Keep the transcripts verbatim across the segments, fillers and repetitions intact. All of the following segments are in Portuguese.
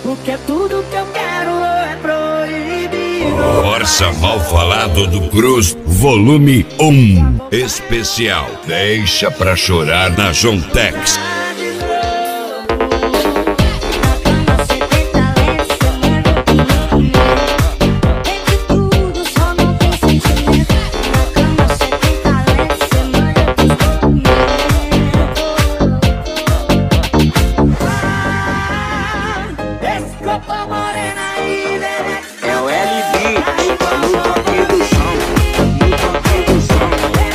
Porque tudo que eu quero é proibido. Força Mal Falado do Cruz, volume um. Especial Deixa Pra Chorar na Jontex. É o L B, no toque do som, no toque do som.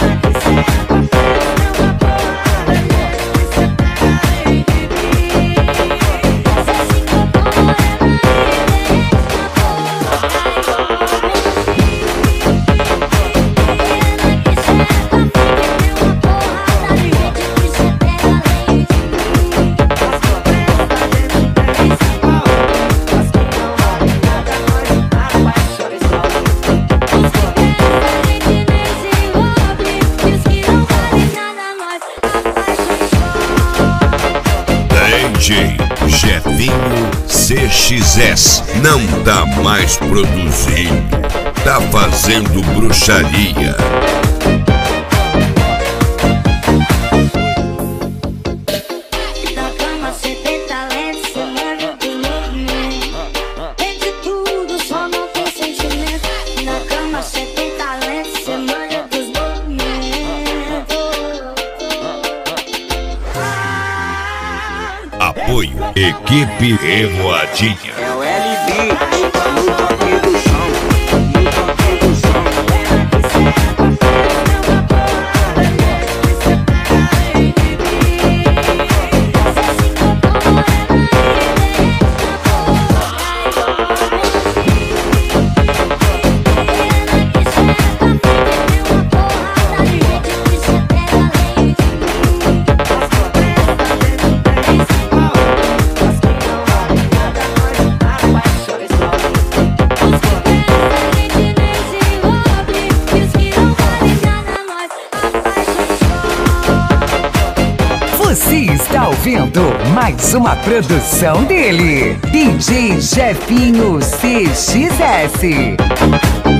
D J Jefinho C X S não tá mais produzindo, tá fazendo bruxaria. Na cama cê tem talento, cê manja do movimento. Tem de tudo, só não tem sentimento. Na cama cê tem talento, cê manja dos movimentos. Apoio Equipe Revoadinha. É o L B, no toque do som, no toque do som. Você está ouvindo mais uma produção dele, D J Jefinho C X S.